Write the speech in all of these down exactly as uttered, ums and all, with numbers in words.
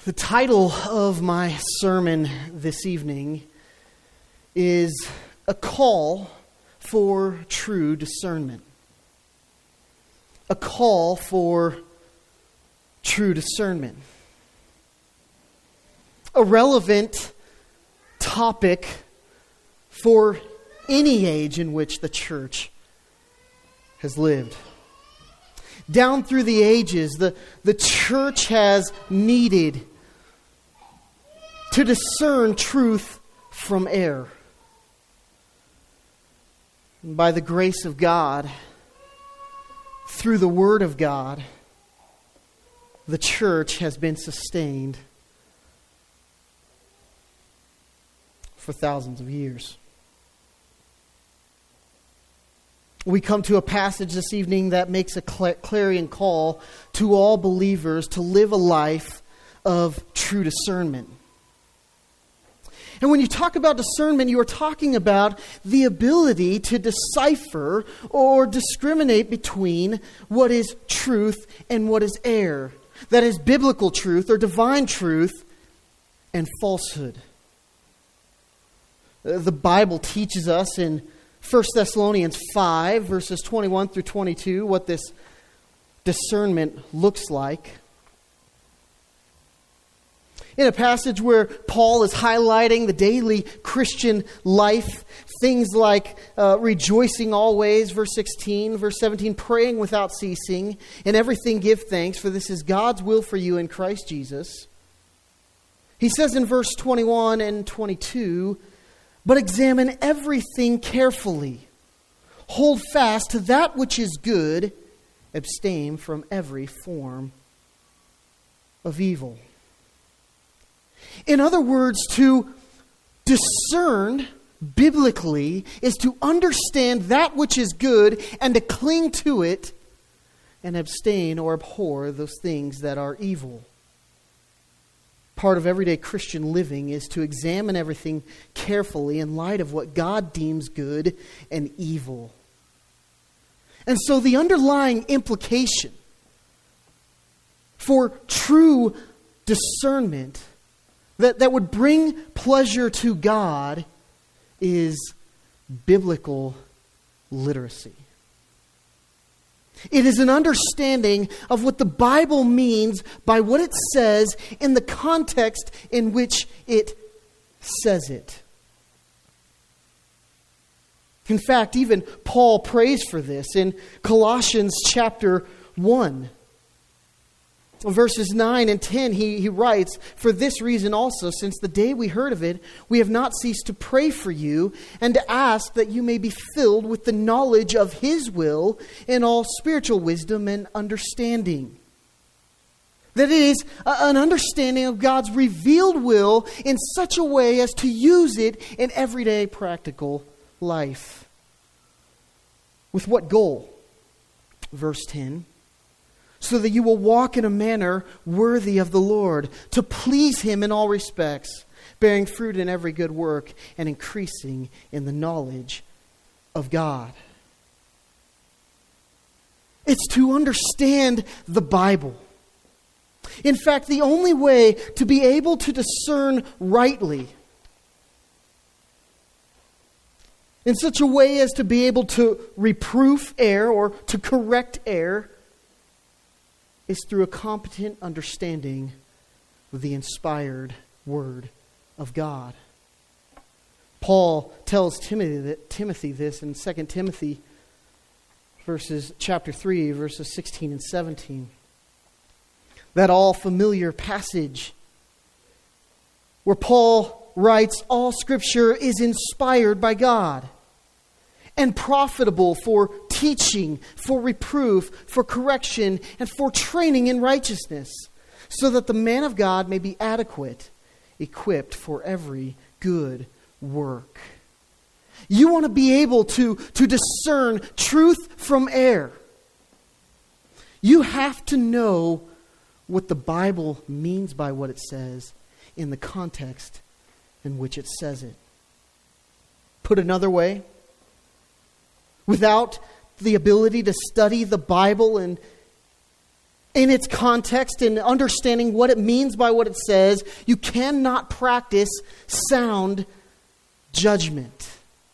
The title of my sermon this evening is A Call for True Discernment. A call for true discernment. A relevant topic for any age in which the church has lived. Down through the ages, the, the church has needed to discern truth from error. And by the grace of God, through the Word of God, the church has been sustained for thousands of years. We come to a passage this evening that makes a clarion call to all believers to live a life of true discernment. And when you talk about discernment, you are talking about the ability to decipher or discriminate between what is truth and what is error. That is biblical truth or divine truth and falsehood. The Bible teaches us in First Thessalonians five, verses twenty-one through twenty-two, what this discernment looks like. In a passage where Paul is highlighting the daily Christian life, things like uh, rejoicing always, verse sixteen, verse seventeen, praying without ceasing, in everything give thanks, for this is God's will for you in Christ Jesus. He says in verse twenty-one and twenty-two, but examine everything carefully. Hold fast to that which is good. Abstain from every form of evil. In other words, to discern biblically is to understand that which is good and to cling to it and abstain or abhor those things that are evil. Part of everyday Christian living is to examine everything carefully in light of what God deems good and evil. And so the underlying implication for true discernment that, that would bring pleasure to God is biblical literacy. It is an understanding of what the Bible means by what it says in the context in which it says it. In fact, even Paul prays for this in Colossians chapter one. Verses nine and ten, he, he writes, for this reason also, since the day we heard of it, we have not ceased to pray for you and to ask that you may be filled with the knowledge of His will in all spiritual wisdom and understanding. That it is an understanding of God's revealed will in such a way as to use it in everyday practical life. With what goal? Verse ten. So that you will walk in a manner worthy of the Lord, to please Him in all respects, bearing fruit in every good work and increasing in the knowledge of God. It's to understand the Bible. In fact, the only way to be able to discern rightly, in such a way as to be able to reproof error or to correct error, is through a competent understanding of the inspired Word of God. Paul tells Timothy, that, Timothy this in Second Timothy verses, chapter three, verses sixteen and seventeen. That all familiar passage where Paul writes, all Scripture is inspired by God and profitable for teaching, for reproof, for correction, and for training in righteousness, so that the man of God may be adequate, equipped for every good work. You want to be able to, to discern truth from error. You have to know what the Bible means by what it says in the context in which it says it. Put another way, without the ability to study the Bible and in its context and understanding what it means by what it says, you cannot practice sound judgment.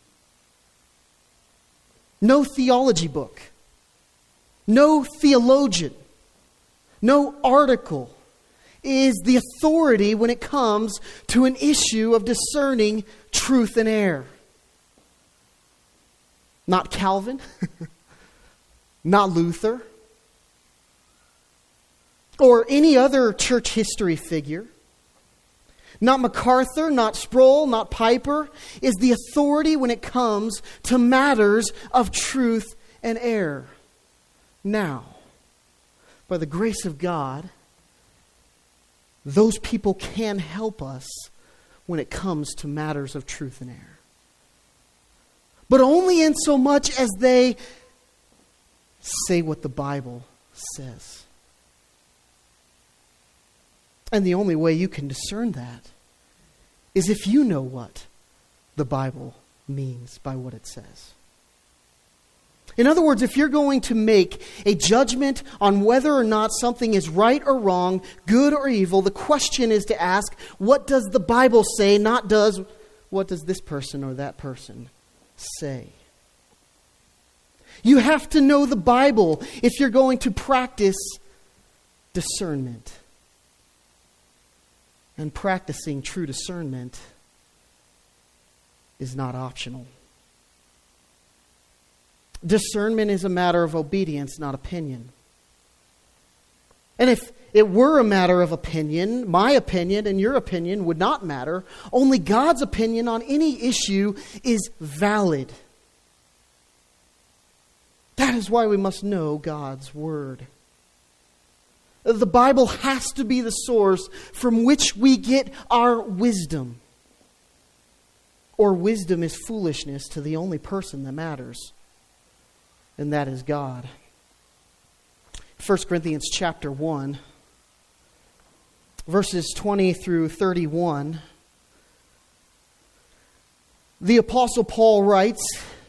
No theology book, no theologian, no article is the authority when it comes to an issue of discerning truth and error. Not Calvin, not Luther, or any other church history figure. Not MacArthur, not Sproul, not Piper is the authority when it comes to matters of truth and error. Now, by the grace of God, those people can help us when it comes to matters of truth and error. But only in so much as they say what the Bible says. And the only way you can discern that is if you know what the Bible means by what it says. In other words, if you're going to make a judgment on whether or not something is right or wrong, good or evil, the question is to ask, what does the Bible say, not does, what does this person or that person say? You have to know the Bible if you're going to practice discernment. And practicing true discernment is not optional. Discernment is a matter of obedience, not opinion. And if it were a matter of opinion, my opinion and your opinion would not matter. Only God's opinion on any issue is valid. That is why we must know God's Word. The Bible has to be the source from which we get our wisdom. Or wisdom is foolishness to the only person that matters, and that is God. First Corinthians chapter one, verses twenty through thirty-one. The Apostle Paul writes,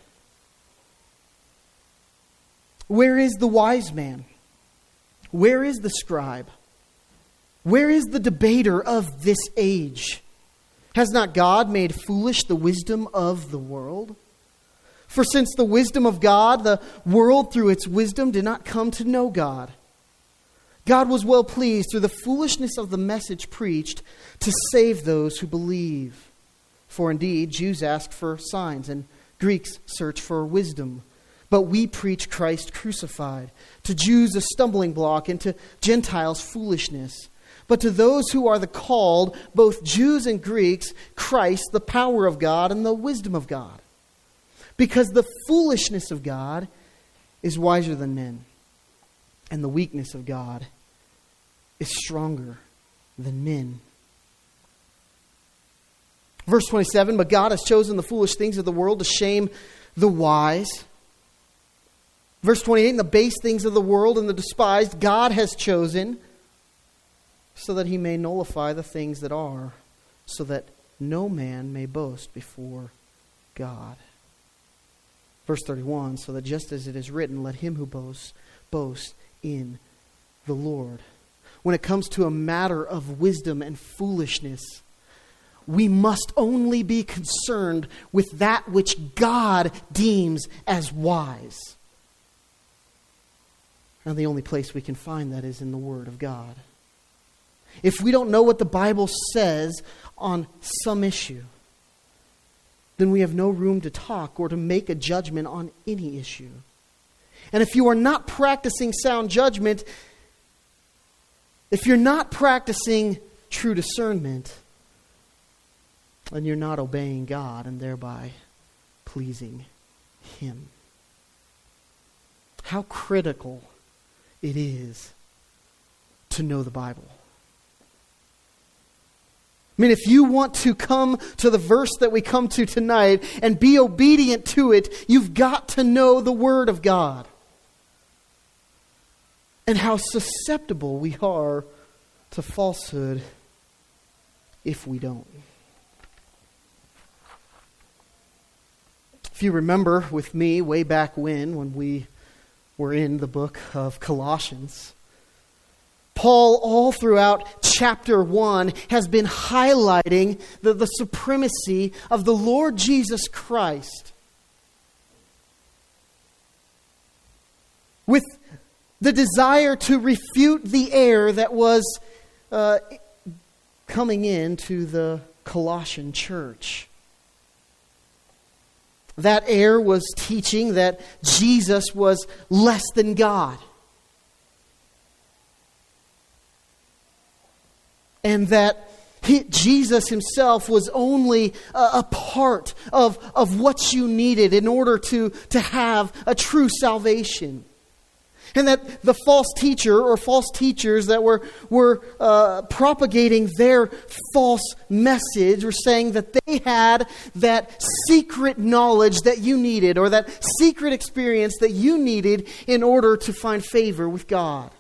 "Where is the wise man? Where is the scribe? Where is the debater of this age? Has not God made foolish the wisdom of the world? For since the wisdom of God, the world through its wisdom did not come to know God. God was well pleased through the foolishness of the message preached to save those who believe. For indeed, Jews ask for signs and Greeks search for wisdom. But we preach Christ crucified, to Jews a stumbling block, and to Gentiles foolishness. But to those who are the called, both Jews and Greeks, Christ, the power of God and the wisdom of God. Because the foolishness of God is wiser than men, and the weakness of God is stronger than men." Verse twenty-seven, "But God has chosen the foolish things of the world to shame the wise." Verse twenty-eight, "And the base things of the world and the despised God has chosen, so that he may nullify the things that are, so that no man may boast before God." Verse thirty-one, "So that just as it is written, let him who boasts, boast in the Lord." When it comes to a matter of wisdom and foolishness, we must only be concerned with that which God deems as wise. And the only place we can find that is in the Word of God. If we don't know what the Bible says on some issue, then we have no room to talk or to make a judgment on any issue. And if you are not practicing sound judgment, if you're not practicing true discernment, then you're not obeying God and thereby pleasing Him. How critical it is to know the Bible. I mean, if you want to come to the verse that we come to tonight and be obedient to it, you've got to know the Word of God. And how susceptible we are to falsehood if we don't. If you remember with me way back when, when we were in the book of Colossians, Paul, all throughout chapter one, has been highlighting the, the supremacy of the Lord Jesus Christ, with the desire to refute the error that was uh, coming into the Colossian church. That error was teaching that Jesus was less than God. And that he, Jesus himself was only a, a part of, of what you needed in order to, to have a true salvation. And that the false teacher or false teachers that were, were uh, propagating their false message were saying that they had that secret knowledge that you needed, or that secret experience that you needed in order to find favor with God.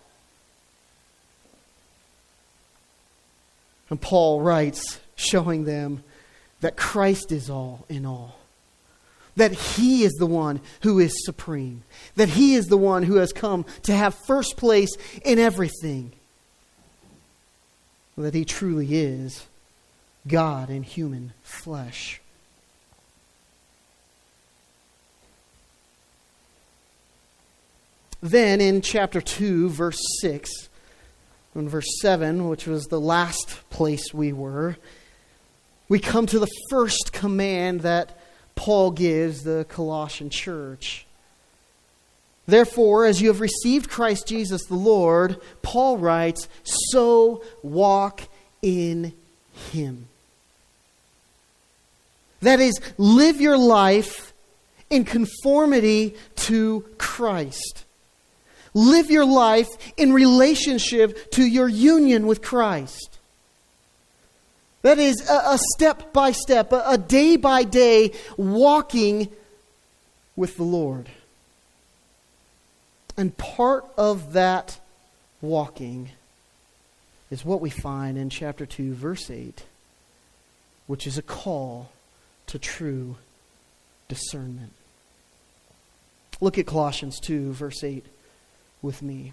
And Paul writes, showing them that Christ is all in all. That He is the one who is supreme. That He is the one who has come to have first place in everything. That He truly is God in human flesh. Then in chapter two, verse six, and verse seven, which was the last place we were, we come to the first command that Paul gives the Colossian church. Therefore, as you have received Christ Jesus the Lord, Paul writes, so walk in Him. That is, live your life in conformity to Christ. Live your life in relationship to your union with Christ. That is a, a step by step, a, a day by day walking with the Lord. And part of that walking is what we find in chapter two, verse eight, which is a call to true discernment. Look at Colossians two, verse eight with me.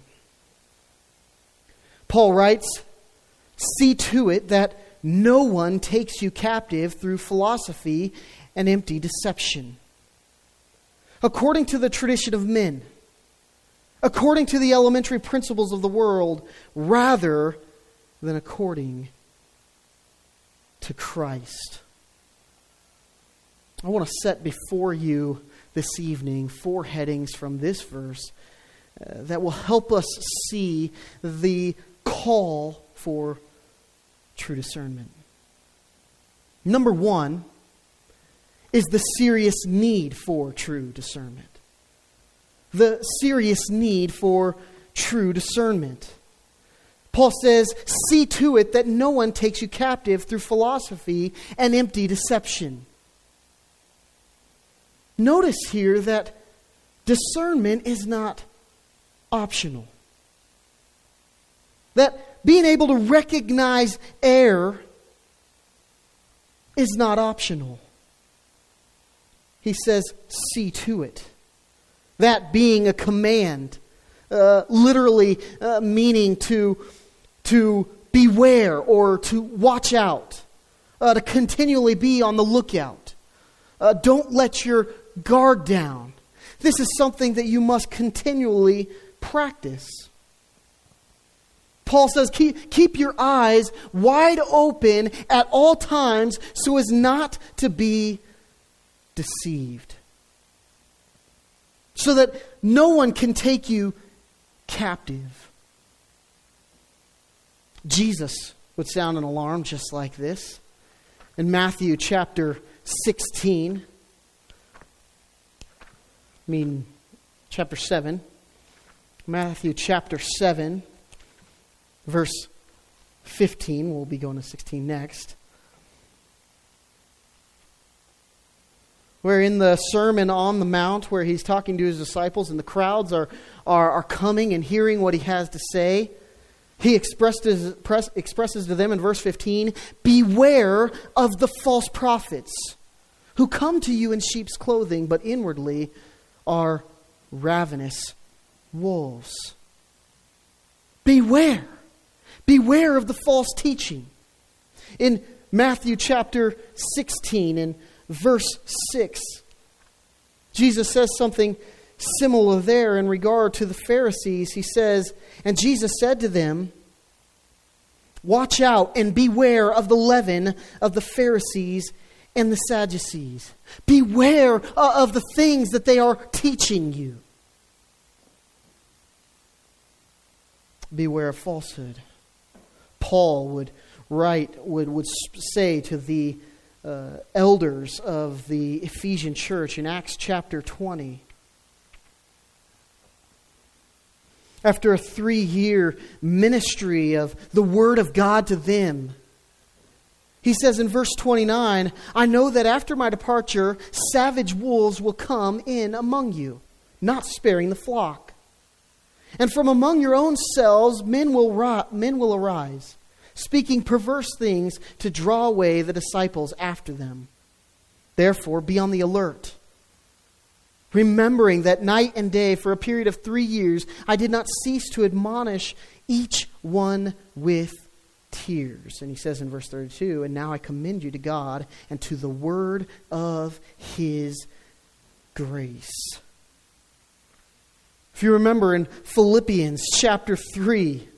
Paul writes, see to it that no one takes you captive through philosophy and empty deception, according to the tradition of men, according to the elementary principles of the world, rather than according to Christ. I want to set before you this evening four headings from this verse uh, that will help us see the call for true discernment. Number one is the serious need for true discernment. The serious need for true discernment. Paul says, see to it that no one takes you captive through philosophy and empty deception. Notice here that discernment is not optional. That being able to recognize error is not optional. He says, see to it. That being a command, uh, literally uh, meaning to, to beware or to watch out, uh, to continually be on the lookout. Uh, don't let your guard down. This is something that you must continually practice. Paul says, keep, keep your eyes wide open at all times so as not to be deceived. So that no one can take you captive. Jesus would sound an alarm just like this. In Matthew chapter sixteen, I mean chapter seven, Matthew chapter seven, verse fifteen, we'll be going to sixteen next. Where in the Sermon on the Mount, where he's talking to his disciples and the crowds are, are, are coming and hearing what he has to say, he expressed his, press, expresses to them in verse fifteen, beware of the false prophets who come to you in sheep's clothing, but inwardly are ravenous wolves. Beware. Beware of the false teaching. In Matthew chapter sixteen and verse six, Jesus says something similar there in regard to the Pharisees. He says, "And Jesus said to them, watch out and beware of the leaven of the Pharisees and the Sadducees." Beware of the things that they are teaching you. Beware of falsehood. Paul would write, would, would say to the uh, elders of the Ephesian church in Acts chapter twenty, after a three-year ministry of the Word of God to them, he says in verse twenty-nine, "I know that after my departure, savage wolves will come in among you, not sparing the flock. And from among your own selves men will, ri- men will arise, speaking perverse things to draw away the disciples after them. Therefore, be on the alert, remembering that night and day for a period of three years I did not cease to admonish each one with tears." And he says in verse thirty-two, "And now I commend you to God and to the word of His grace." If you remember in Philippians chapter three,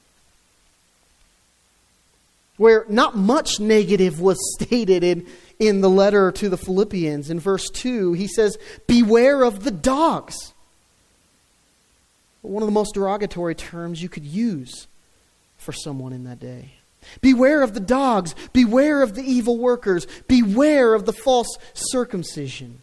where not much negative was stated in, in the letter to the Philippians, in verse two, he says, "Beware of the dogs." One of the most derogatory terms you could use for someone in that day. Beware of the dogs. Beware of the evil workers. Beware of the false circumcision.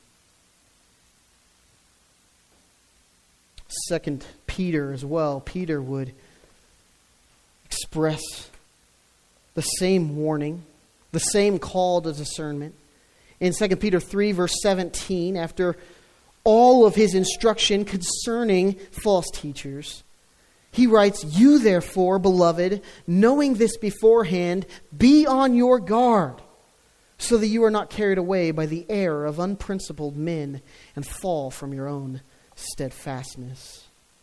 Second Peter as well. Peter would express the same warning, the same call to discernment. In Second Peter three, verse seventeen, after all of his instruction concerning false teachers, he writes, "You therefore, beloved, knowing this beforehand, be on your guard, so that you are not carried away by the error of unprincipled men and fall from your own steadfastness."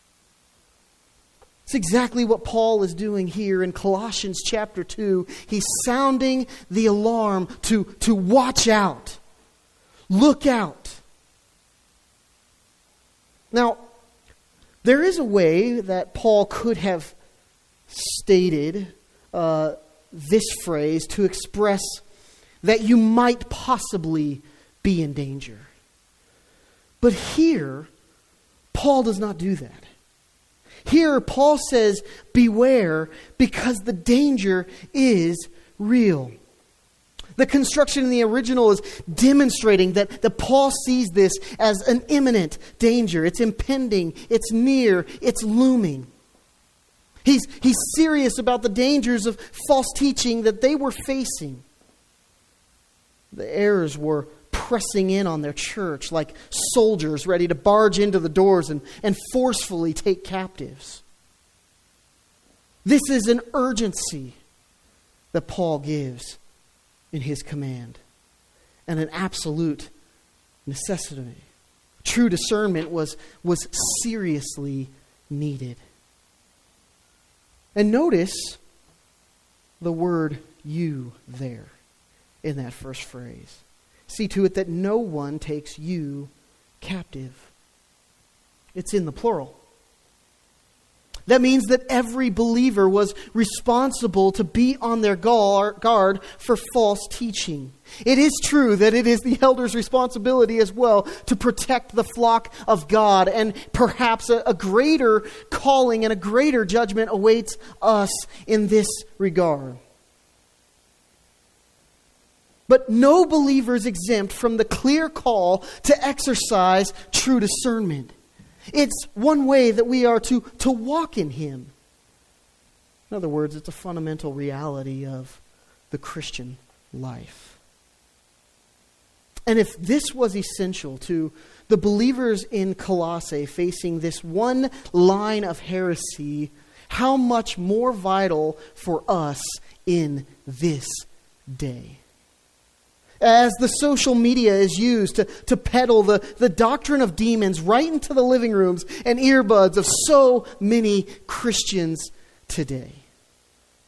It's exactly what Paul is doing here in Colossians chapter two. He's sounding the alarm to, to watch out. Look out. Now, there is a way that Paul could have stated uh, this phrase to express that you might possibly be in danger. But here, Paul does not do that. Here, Paul says, beware, because the danger is real. The construction in the original is demonstrating that, that Paul sees this as an imminent danger. It's impending, it's near, it's looming. He's, he's serious about the dangers of false teaching that they were facing. The errors were pressing in on their church like soldiers ready to barge into the doors and, and forcefully take captives. This is an urgency that Paul gives in his command, and an absolute necessity. True discernment was, was seriously needed. And notice the word "you" there in that first phrase. See to it that no one takes you captive. It's in the plural. That means that every believer was responsible to be on their guard for false teaching. It is true that it is the elder's responsibility as well to protect the flock of God, and perhaps a, a greater calling and a greater judgment awaits us in this regard. But no believer is exempt from the clear call to exercise true discernment. It's one way that we are to, to walk in Him. In other words, it's a fundamental reality of the Christian life. And if this was essential to the believers in Colossae facing this one line of heresy, how much more vital for us in this day? As the social media is used to, to peddle the, the doctrine of demons right into the living rooms and earbuds of so many Christians today.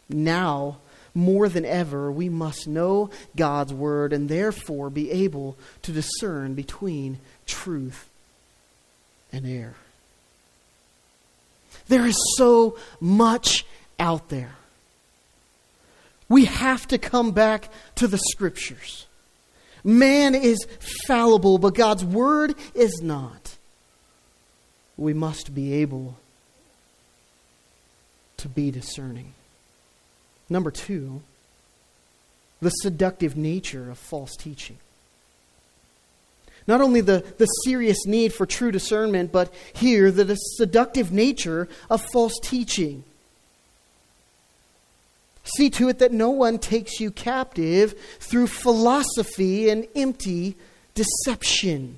Now, more than ever, we must know God's word and therefore be able to discern between truth and error. There is so much out there. We have to come back to the Scriptures. Man is fallible, but God's word is not. We must be able to be discerning. Number two, the seductive nature of false teaching. Not only the, the serious need for true discernment, but here the, the seductive nature of false teaching. See to it that no one takes you captive through philosophy and empty deception.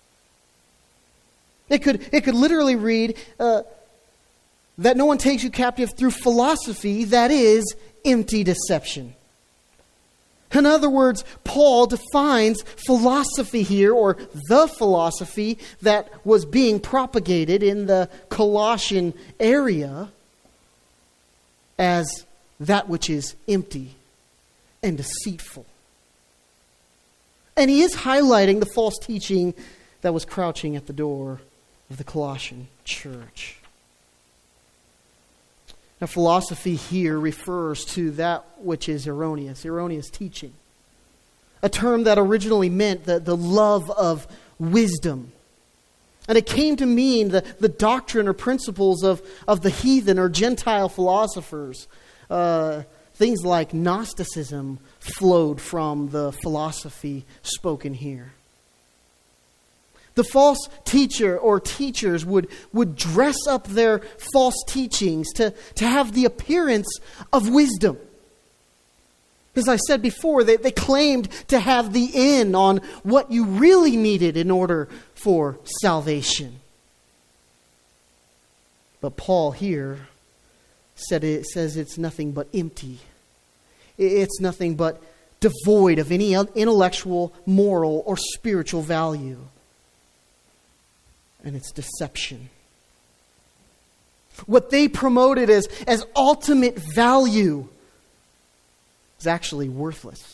It could, it could literally read uh, that no one takes you captive through philosophy, that is, empty deception. In other words, Paul defines philosophy here, or the philosophy that was being propagated in the Colossian area, as that which is empty and deceitful. And he is highlighting the false teaching that was crouching at the door of the Colossian church. Now, philosophy here refers to that which is erroneous, erroneous teaching. A term that originally meant the, the love of wisdom. And it came to mean the, the doctrine or principles of, of the heathen or Gentile philosophers. Uh, things like Gnosticism flowed from the philosophy spoken here. The false teacher or teachers would, would dress up their false teachings to, to have the appearance of wisdom. As I said before, they, they claimed to have the in on what you really needed in order for salvation. But Paul here said it says it's nothing but empty. It's nothing but devoid of any intellectual, moral, or spiritual value. And it's deception. What they promoted as, as ultimate value is actually worthless.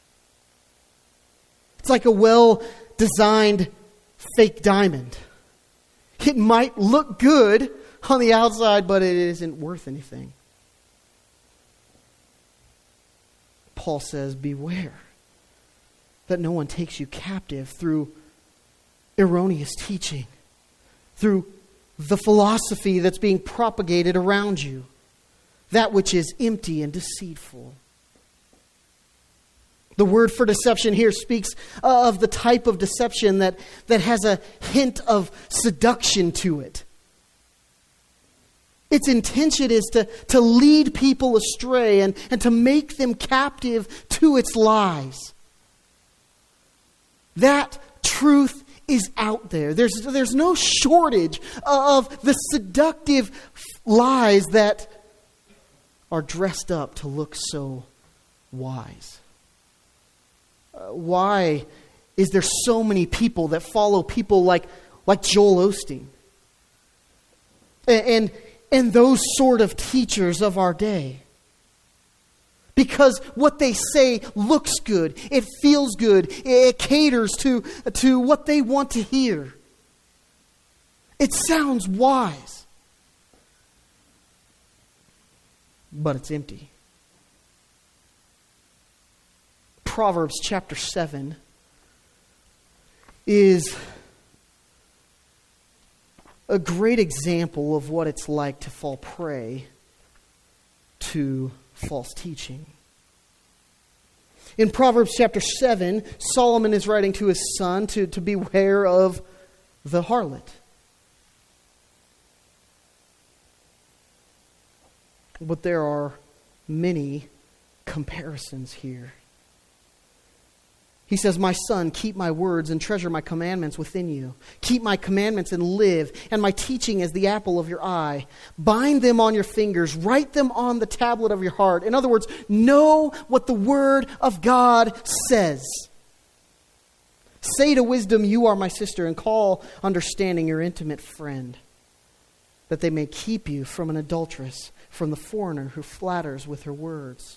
It's like a well-designed fake diamond. It might look good on the outside, but it isn't worth anything. Paul says, beware that no one takes you captive through erroneous teaching, through the philosophy that's being propagated around you, that which is empty and deceitful. The word for deception here speaks of the type of deception that, that has a hint of seduction to it. Its intention is to, to lead people astray and, and to make them captive to its lies. That truth is out there. There's, there's no shortage of the seductive lies that are dressed up to look so wise. Uh, why is there so many people that follow people like, like Joel Osteen? And, and, and those sort of teachers of our day? Because what they say looks good, it feels good, it caters to, to what they want to hear. It sounds wise, but it's empty. Proverbs chapter seven is a great example of what it's like to fall prey to false teaching. In Proverbs chapter seven, Solomon is writing to his son to, to beware of the harlot. But there are many comparisons here. He says, my son, keep my words and treasure my commandments within you. Keep my commandments and live, and my teaching as the apple of your eye. Bind them on your fingers. Write them on the tablet of your heart. In other words, know what the word of God says. Say to wisdom, you are my sister, and call understanding your intimate friend, that they may keep you from an adulteress, from the foreigner who flatters with her words.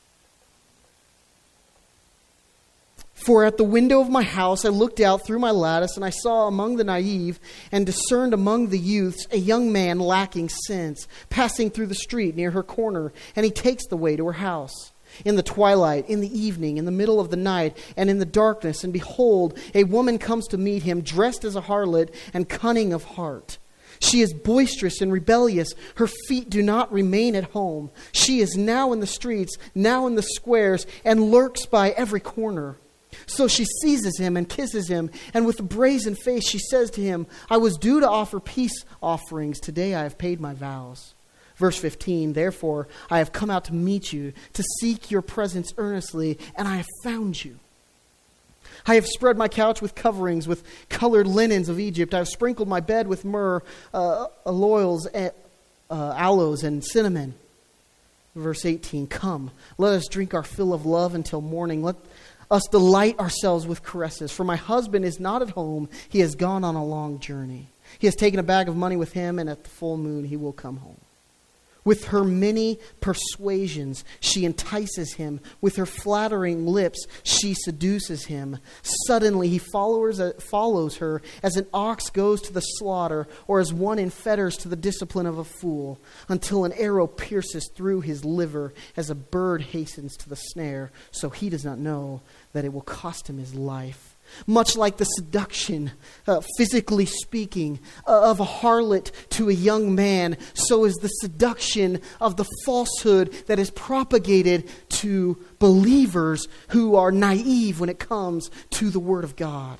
For at the window of my house I looked out through my lattice, and I saw among the naive and discerned among the youths a young man lacking sense, passing through the street near her corner, and he takes the way to her house. In the twilight, in the evening, in the middle of the night, and in the darkness, and behold, a woman comes to meet him, dressed as a harlot and cunning of heart. She is boisterous and rebellious. Her feet do not remain at home. She is now in the streets, now in the squares, and lurks by every corner. So she seizes him and kisses him, and with a brazen face she says to him, I was due to offer peace offerings. Today I have paid my vows. Verse fifteen, therefore I have come out to meet you, to seek your presence earnestly, and I have found you. I have spread my couch with coverings, with colored linens of Egypt. I have sprinkled my bed with myrrh, uh, aloes, uh, aloes, and cinnamon. Verse eighteen, come, let us drink our fill of love until morning. Let us delight ourselves with caresses. For my husband is not at home. He has gone on a long journey. He has taken a bag of money with him, and at the full moon he will come home. With her many persuasions, she entices him. With her flattering lips, she seduces him. Suddenly, he follows, follows her as an ox goes to the slaughter, or as one in fetters to the discipline of a fool, until an arrow pierces through his liver, as a bird hastens to the snare, so he does not know that it will cost him his life. Much like the seduction, uh, physically speaking, uh, of a harlot to a young man, so is the seduction of the falsehood that is propagated to believers who are naive when it comes to the Word of God.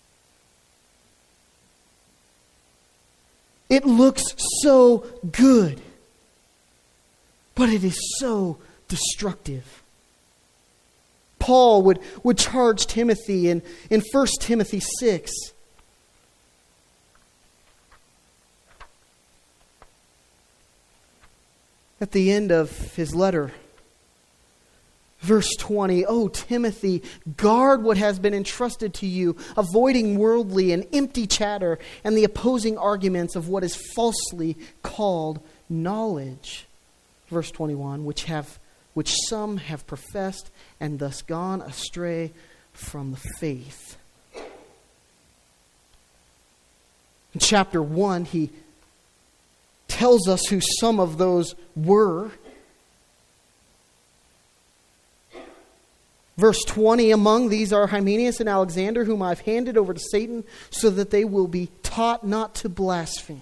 It looks so good, but it is so destructive. Paul would, would charge Timothy in, in First Timothy six. At the end of his letter, verse twenty, O Timothy, guard what has been entrusted to you, avoiding worldly and empty chatter and the opposing arguments of what is falsely called knowledge. Verse twenty-one, which have which some have professed and thus gone astray from the faith. In chapter one, he tells us who some of those were. Verse twenty, among these are Hymenaeus and Alexander, whom I've handed over to Satan, so that they will be taught not to blaspheme.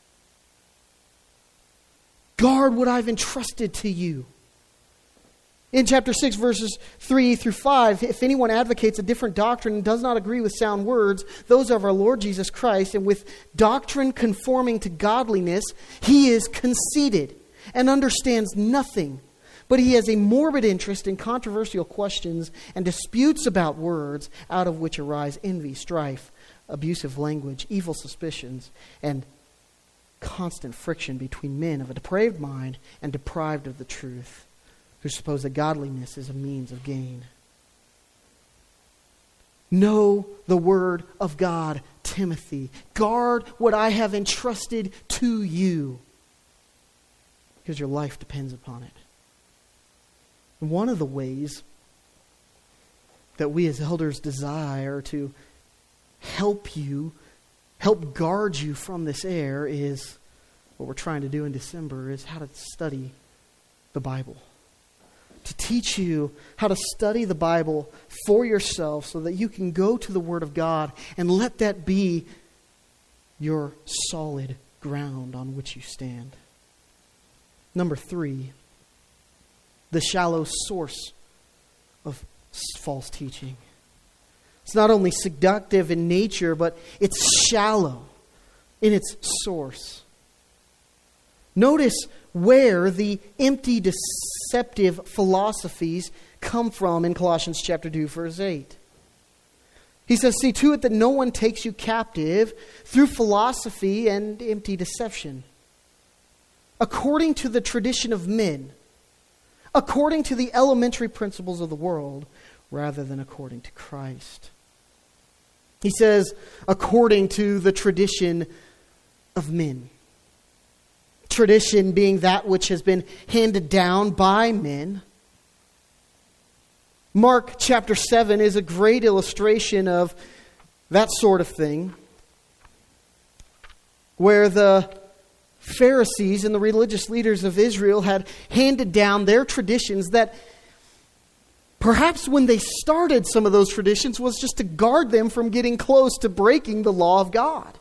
Guard what I've entrusted to you. In chapter six, verses three through five, if anyone advocates a different doctrine and does not agree with sound words, those of our Lord Jesus Christ, and with doctrine conforming to godliness, he is conceited and understands nothing. But he has a morbid interest in controversial questions and disputes about words, out of which arise envy, strife, abusive language, evil suspicions, and constant friction between men of a depraved mind and deprived of the truth, who suppose that godliness is a means of gain. Know the word of God, Timothy. Guard what I have entrusted to you, because your life depends upon it. And one of the ways that we as elders desire to help you, help guard you from this error is, what we're trying to do in December, is how to study the Bible. To teach you how to study the Bible for yourself so that you can go to the Word of God and let that be your solid ground on which you stand. Number three, the shallow source of false teaching. It's not only seductive in nature, but it's shallow in its source. Notice where the empty, deceptive philosophies come from in Colossians chapter two, verse eight. He says, see to it that no one takes you captive through philosophy and empty deception, according to the tradition of men, according to the elementary principles of the world, rather than according to Christ. He says, according to the tradition of men. tradition being that which has been handed down by men. Mark chapter seven is a great illustration of that sort of thing, where the Pharisees and the religious leaders of Israel had handed down their traditions that perhaps when they started some of those traditions was just to guard them from getting close to breaking the law of God.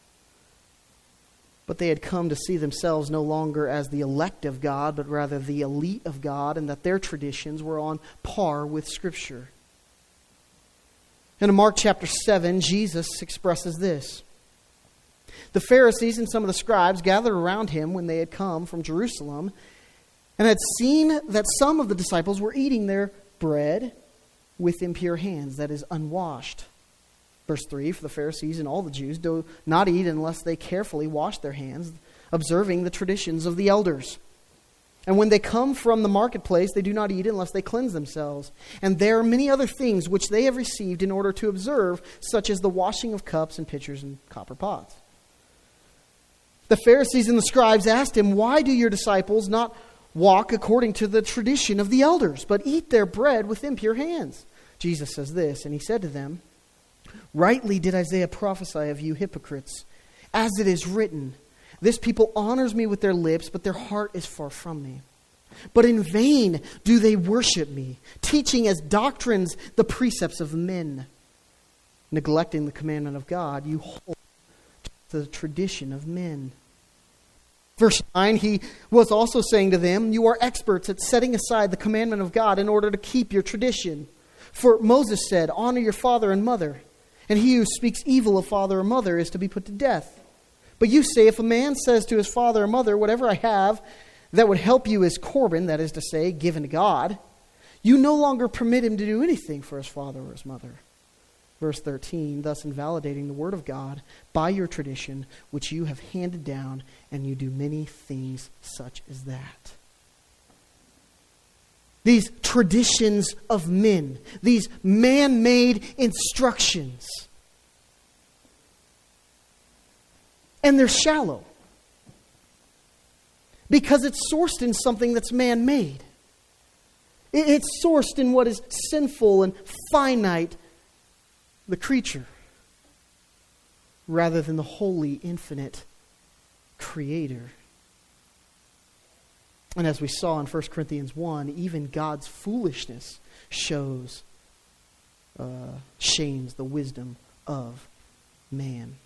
But they had come to see themselves no longer as the elect of God, but rather the elite of God, and that their traditions were on par with Scripture. And in Mark chapter seven, Jesus expresses this. The Pharisees and some of the scribes gathered around him when they had come from Jerusalem and had seen that some of the disciples were eating their bread with impure hands, that is, unwashed. Verse three, for the Pharisees and all the Jews do not eat unless they carefully wash their hands, observing the traditions of the elders. And when they come from the marketplace, they do not eat unless they cleanse themselves. And there are many other things which they have received in order to observe, such as the washing of cups and pitchers and copper pots. The Pharisees and the scribes asked him, why do your disciples not walk according to the tradition of the elders, but eat their bread with impure hands? Jesus says this, and he said to them, rightly did Isaiah prophesy of you hypocrites, as it is written, this people honors me with their lips, but their heart is far from me. But in vain do they worship me, teaching as doctrines the precepts of men. Neglecting the commandment of God, you hold to the tradition of men. Verse nine, he was also saying to them, you are experts at setting aside the commandment of God in order to keep your tradition. For Moses said, honor your father and mother, and he who speaks evil of father or mother is to be put to death. But you say, if a man says to his father or mother, whatever I have that would help you is Corban, that is to say, given to God, you no longer permit him to do anything for his father or his mother. Verse thirteen, thus invalidating the word of God by your tradition, which you have handed down, and you do many things such as that. These traditions of men, these man-made instructions, and they're shallow because it's sourced in something that's man-made. It's sourced in what is sinful and finite, the creature, rather than the holy, infinite Creator. And as we saw in First Corinthians one, even God's foolishness shows, uh, shames the wisdom of man.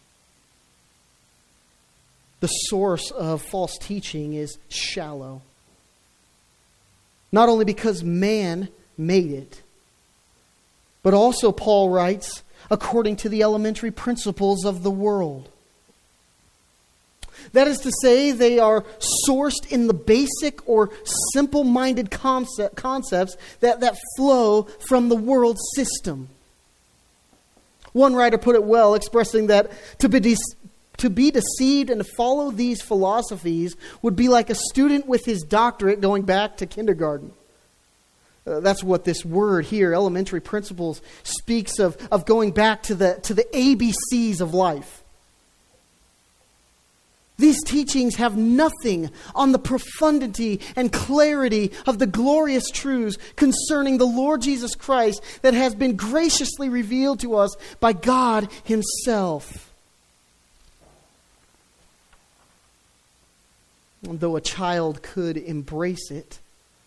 The source of false teaching is shallow. Not only because man made it, but also, Paul writes, according to the elementary principles of the world. That is to say, they are sourced in the basic or simple-minded concept, concepts that, that flow from the world system. One writer put it well, expressing that to be, de- to be deceived and to follow these philosophies would be like a student with his doctorate going back to kindergarten. Uh, that's what this word here, elementary principles, speaks of, of going back to the, to the A B Cs of life. These teachings have nothing on the profundity and clarity of the glorious truths concerning the Lord Jesus Christ that has been graciously revealed to us by God Himself. And though a child could embrace it,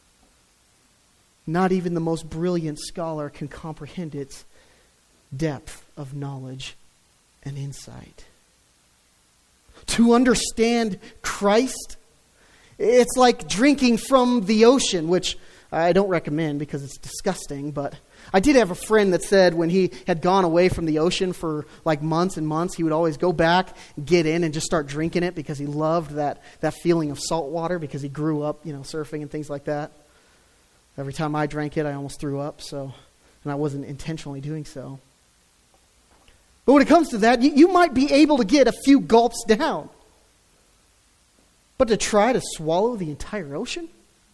not even the most brilliant scholar can comprehend its depth of knowledge and insight. To understand Christ, it's like drinking from the ocean, which I don't recommend because it's disgusting, but I did have a friend that said when he had gone away from the ocean for like months and months, he would always go back, get in, and just start drinking it because he loved that, that feeling of salt water because he grew up, you know, surfing and things like that. Every time I drank it, I almost threw up, so, and I wasn't intentionally doing so. But when it comes to that, you, you might be able to get a few gulps down. But to try to swallow the entire ocean?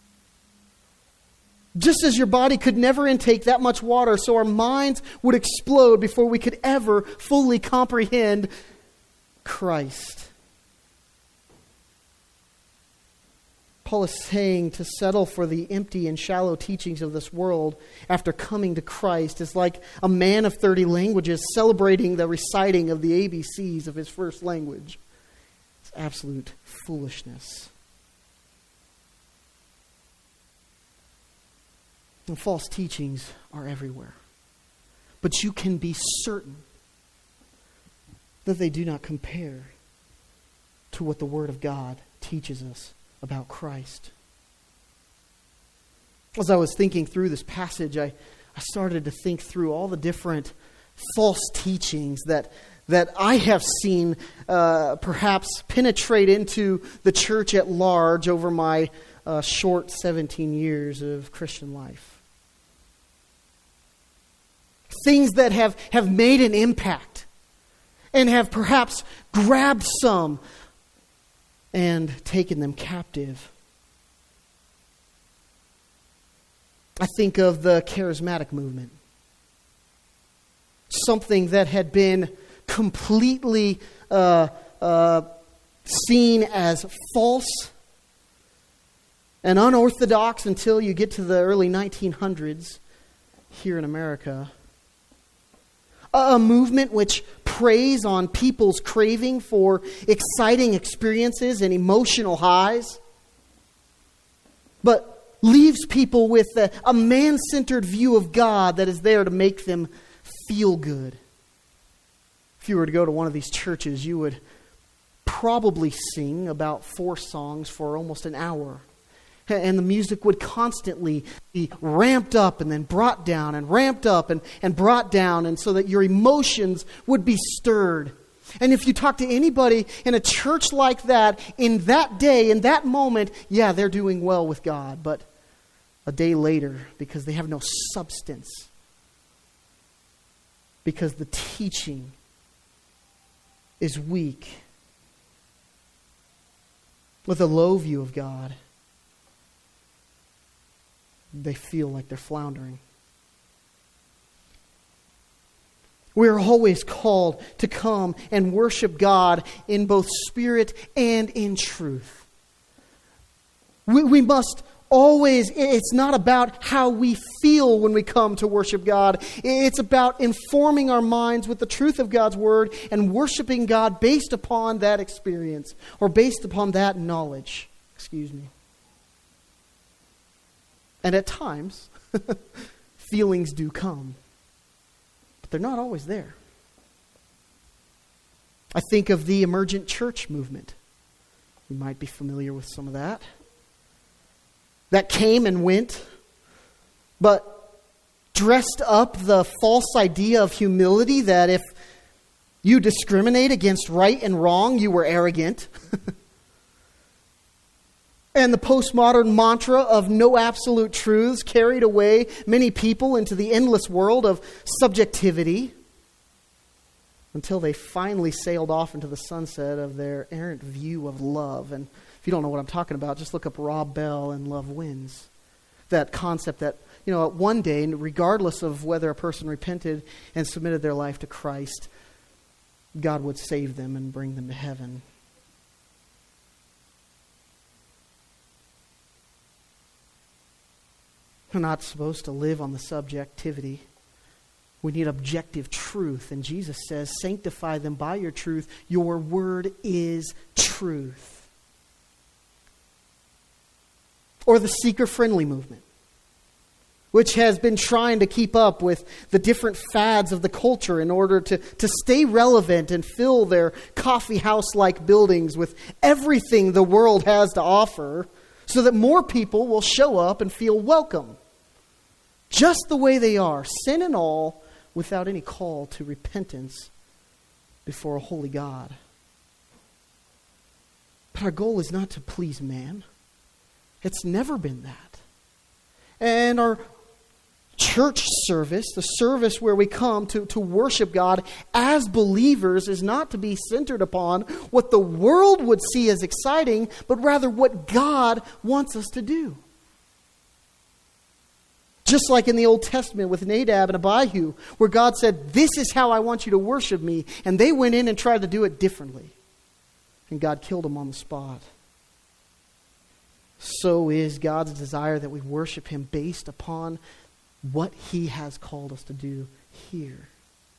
Just as your body could never intake that much water, so our minds would explode before we could ever fully comprehend Christ. Paul is saying to settle for the empty and shallow teachings of this world after coming to Christ is like a man of thirty languages celebrating the reciting of the A B Cs of his first language. It's absolute foolishness. And false teachings are everywhere. But you can be certain that they do not compare to what the Word of God teaches us about Christ. As I was thinking through this passage, I, I started to think through all the different false teachings that, that I have seen uh, perhaps penetrate into the church at large over my uh, short seventeen years of Christian life. Things that have, have made an impact and have perhaps grabbed some and taken them captive. I think of the charismatic movement. Something that had been completely uh, uh, seen as false and unorthodox until you get to the early nineteen hundreds here in America. A movement which preys on people's craving for exciting experiences and emotional highs, but leaves people with a, a man-centered view of God that is there to make them feel good. If you were to go to one of these churches, you would probably sing about four songs for almost an hour. And the music would constantly be ramped up and then brought down and ramped up and, and brought down, and so that your emotions would be stirred. And if you talk to anybody in a church like that, in that day, in that moment, yeah, they're doing well with God. But a day later, because they have no substance, because the teaching is weak, with a low view of God, they feel like they're floundering. We are always called to come and worship God in both spirit and in truth. We, we must always, it's not about how we feel when we come to worship God. It's about informing our minds with the truth of God's Word and worshiping God based upon that experience or based upon that knowledge. Excuse me. And at times, feelings do come. But they're not always there. I think of the emergent church movement. You might be familiar with some of that. That came and went, but dressed up the false idea of humility that if you discriminate against right and wrong, you were arrogant. And the postmodern mantra of no absolute truths carried away many people into the endless world of subjectivity until they finally sailed off into the sunset of their errant view of love. And if you don't know what I'm talking about, just look up Rob Bell and Love Wins. That concept that, you know, one day, regardless of whether a person repented and submitted their life to Christ, God would save them and bring them to heaven. We're not supposed to live on the subjectivity. We need objective truth. And Jesus says, sanctify them by your truth. Your word is truth. Or the seeker-friendly movement, which has been trying to keep up with the different fads of the culture in order to, to stay relevant and fill their coffee house-like buildings with everything the world has to offer, so that more people will show up and feel welcome, just the way they are, sin and all, without any call to repentance before a holy God. But our goal is not to please man. It's never been that. And our church service, the service where we come to, to worship God as believers, is not to be centered upon what the world would see as exciting, but rather what God wants us to do. Just like in the Old Testament with Nadab and Abihu, where God said, this is how I want you to worship me. And they went in and tried to do it differently. And God killed them on the spot. so is God's desire that we worship Him based upon what He has called us to do here.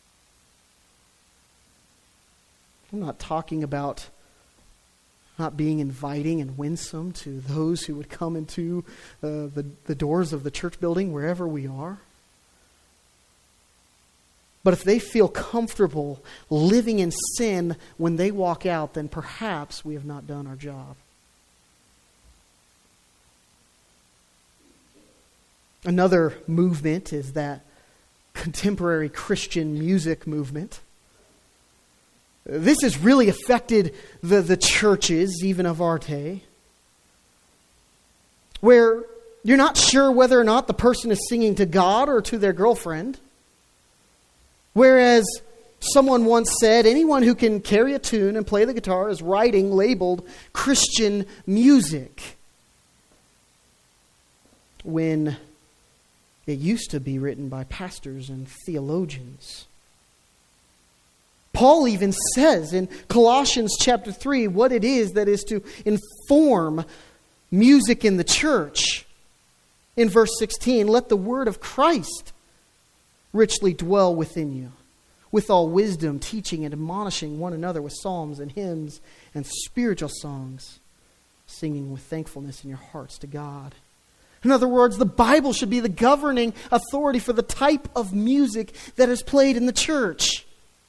I'm not talking about not being inviting and winsome to those who would come into uh, the, the doors of the church building wherever we are. But if they feel comfortable living in sin when they walk out, then perhaps we have not done our job. Another movement is that contemporary Christian music movement. This has really affected the, the churches, even of our day, where you're not sure whether or not the person is singing to God or to their girlfriend. Whereas someone once said, anyone who can carry a tune and play the guitar is writing labeled Christian music. When it used to be written by pastors and theologians. Paul even says in Colossians chapter three what it is that is to inform music in the church. In verse sixteen, let the word of Christ richly dwell within you, with all wisdom, teaching and admonishing one another with psalms and hymns and spiritual songs, singing with thankfulness in your hearts to God. In other words, the Bible should be the governing authority for the type of music that is played in the church.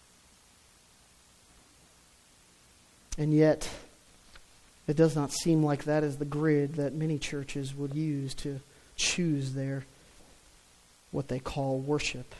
And yet, it does not seem like that is the grid that many churches would use to choose their, what they call worship.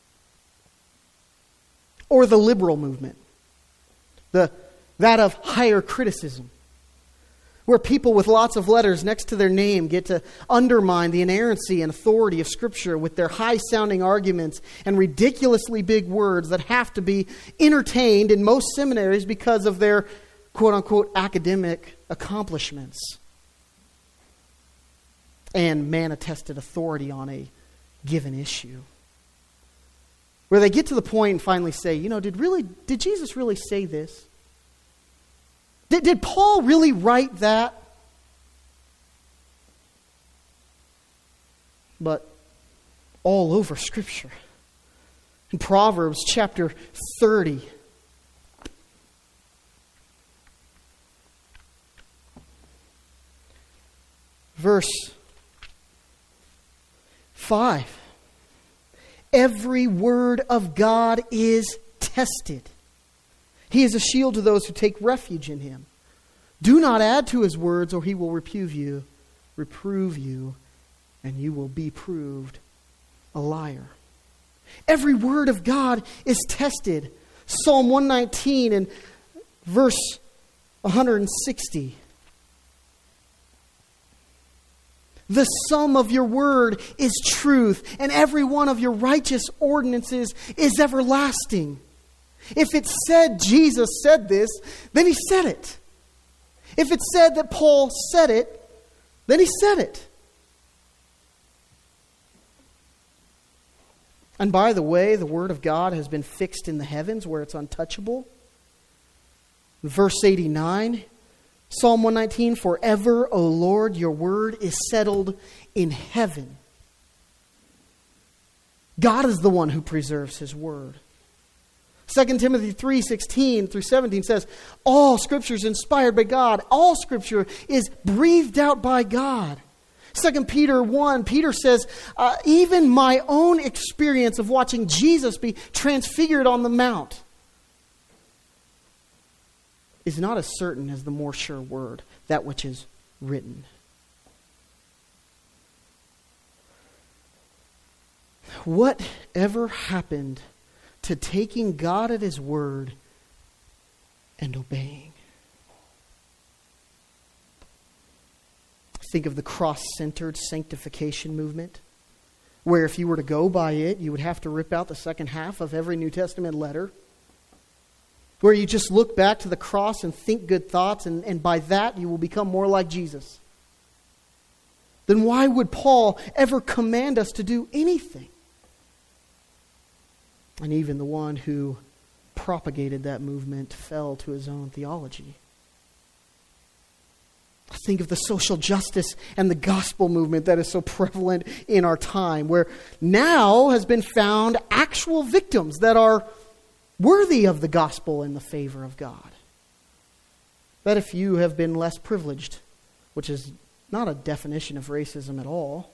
Or the liberal movement, the that of higher criticism, where people with lots of letters next to their name get to undermine the inerrancy and authority of Scripture with their high-sounding arguments and ridiculously big words that have to be entertained in most seminaries because of their quote-unquote academic accomplishments and man-attested authority on a given issue. Where they get to the point and finally say, you know, did really did Jesus really say this? Did, did Paul really write that? But all over Scripture. In Proverbs chapter thirty, verse five. Every word of God is tested. He is a shield to those who take refuge in Him. Do not add to His words, or He will reprove you, reprove you, and you will be proved a liar. Every word of God is tested. Psalm one nineteen and verse one hundred sixty. The sum of your word is truth, and every one of your righteous ordinances is everlasting. If it said Jesus said this, then He said it. If it said that Paul said it, then he said it. And by the way, the Word of God has been fixed in the heavens where it's untouchable. Verse eighty-nine, Psalm one nineteen, forever, O Lord, your word is settled in heaven. God is the one who preserves His word. Second Timothy three sixteen through seventeen says, all Scripture is inspired by God. All Scripture is breathed out by God. Second Peter one, Peter says, uh, even my own experience of watching Jesus be transfigured on the mount is not as certain as the more sure word, that which is written. Whatever happened to taking God at His word and obeying? Think of the cross-centered sanctification movement, where if you were to go by it, you would have to rip out the second half of every New Testament letter, where you just look back to the cross and think good thoughts, and, and by that you will become more like Jesus. Then why would Paul ever command us to do anything? And even the one who propagated that movement fell to his own theology. I think of the social justice and the gospel movement that is so prevalent in our time, where now has been found actual victims that are worthy of the gospel and the favor of God. That if you have been less privileged, which is not a definition of racism at all,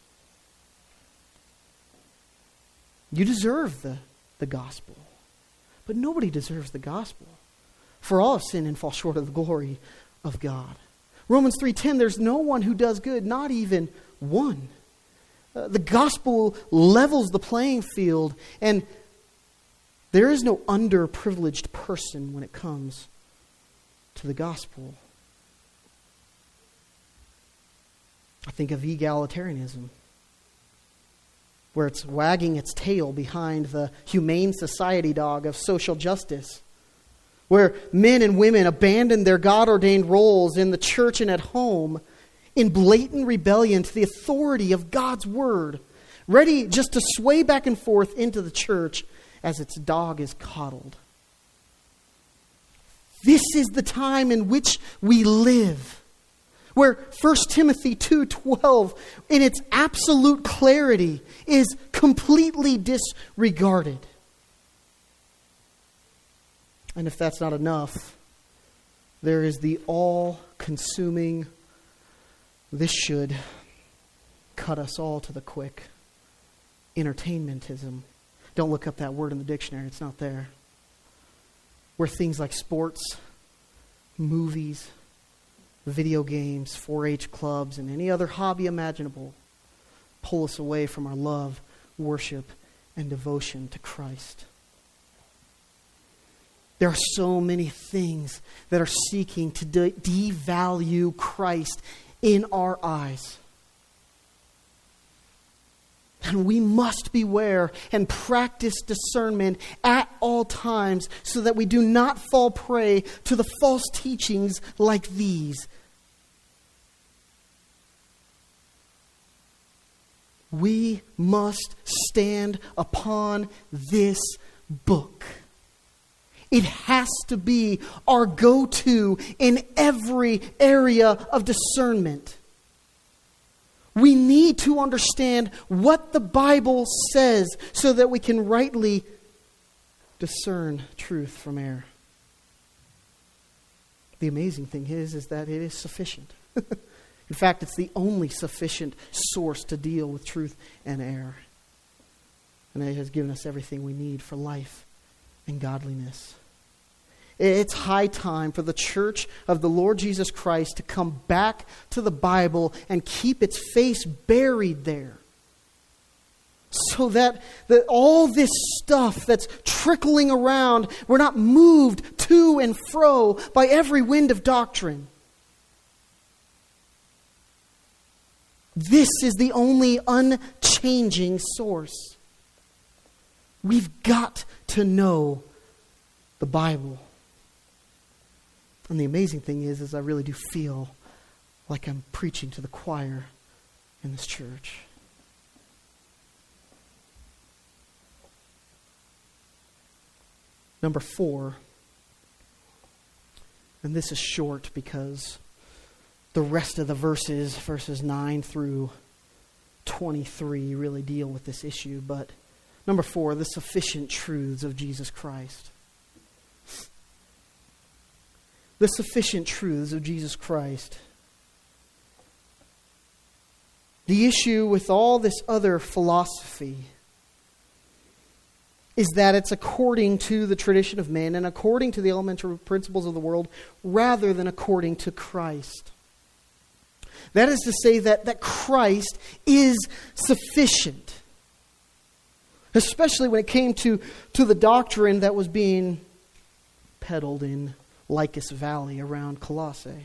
you deserve the, the gospel. But nobody deserves the gospel. For all have sinned and fall short of the glory of God. Romans three ten, there's no one who does good, not even one. Uh, the gospel levels the playing field, and there is no underprivileged person when it comes to the gospel. I think of egalitarianism, where it's wagging its tail behind the humane society dog of social justice, where men and women abandon their God-ordained roles in the church and at home in blatant rebellion to the authority of God's word, ready just to sway back and forth into the church as its dog is coddled. This is the time in which we live, where First Timothy two twelve, in its absolute clarity, is completely disregarded. And if that's not enough, there is the all-consuming, this should cut us all to the quick, entertainmentism. Don't look up that word in the dictionary, it's not there. Where things like sports, movies, video games, four H clubs, and any other hobby imaginable pull us away from our love, worship, and devotion to Christ. There are so many things that are seeking to de- devalue Christ in our eyes. And we must beware and practice discernment at all times so that we do not fall prey to the false teachings like these. We must stand upon this book. It has to be our go-to in every area of discernment. We need to understand what the Bible says so that we can rightly discern truth from error. The amazing thing is, is that it is sufficient. In fact, it's the only sufficient source to deal with truth and error. And it has given us everything we need for life and godliness. It's high time for the church of the Lord Jesus Christ to come back to the Bible and keep its face buried there. So that, that all this stuff that's trickling around, we're not moved to and fro by every wind of doctrine. This is the only unchanging source. We've got to know the Bible. And the amazing thing is, is I really do feel like I'm preaching to the choir in this church. Number four, and this is short because the rest of the verses, verses nine through twenty-three, really deal with this issue. But number four, the sufficient truths of Jesus Christ. The sufficient truths of Jesus Christ. The issue with all this other philosophy is that it's according to the tradition of men and according to the elementary principles of the world rather than according to Christ. That is to say that, that Christ is sufficient. Especially when it came to, to the doctrine that was being peddled in Lycus Valley around Colossae.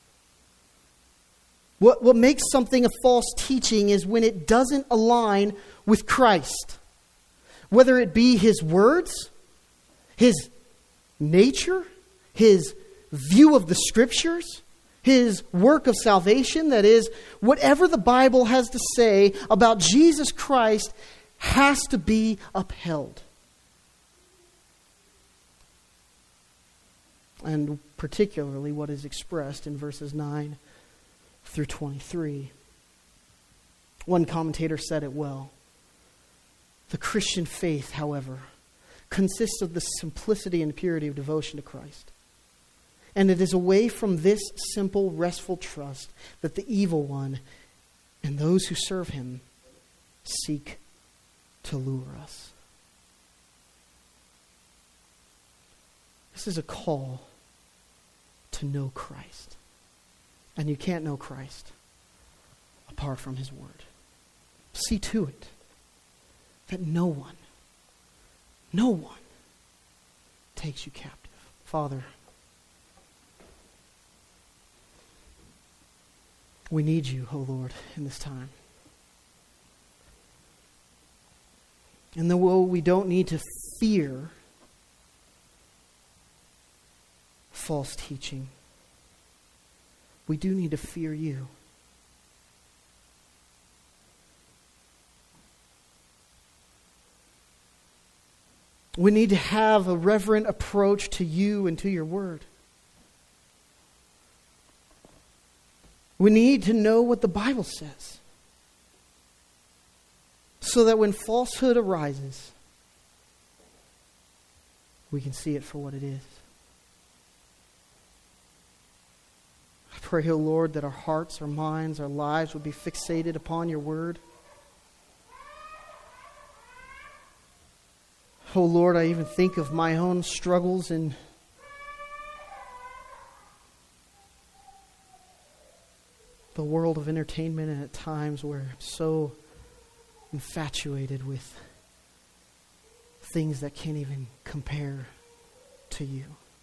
What, what makes something a false teaching is when it doesn't align with Christ. Whether it be His words, His nature, His view of the Scriptures, His work of salvation, that is, whatever the Bible has to say about Jesus Christ has to be upheld. And particularly what is expressed in verses nine through twenty-three. One commentator said it well. The Christian faith, however, consists of the simplicity and purity of devotion to Christ. And it is away from this simple, restful trust that the evil one and those who serve him seek to lure us. This is a call to know Christ. And you can't know Christ apart from his word. See to it that no one, no one takes you captive. Father, we need you, O Lord, in this time. And though we don't need to fear false teaching, we do need to fear you. We need to have a reverent approach to you and to your word. We need to know what the Bible says, so that when falsehood arises, we can see it for what it is. I pray, O Lord, that our hearts, our minds, our lives would be fixated upon your word. Oh Lord, I even think of my own struggles in the world of entertainment, and at times where I'm so infatuated with things that can't even compare to you.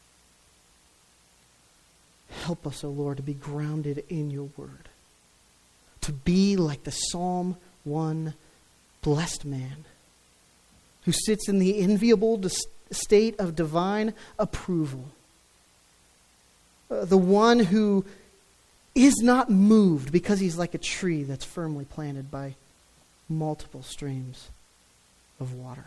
Help us, O Lord, to be grounded in your word. To be like the Psalm one blessed man who sits in the enviable state of divine approval. Uh, the one who is not moved because he's like a tree that's firmly planted by multiple streams of water.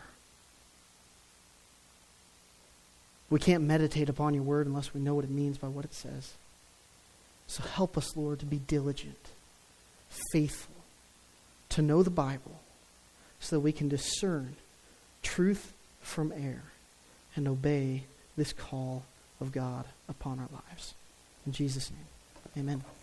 We can't meditate upon your word unless we know what it means by what it says. So help us, Lord, to be diligent, faithful, to know the Bible, so that we can discern truth from error and obey this call of God upon our lives. In Jesus' name, amen.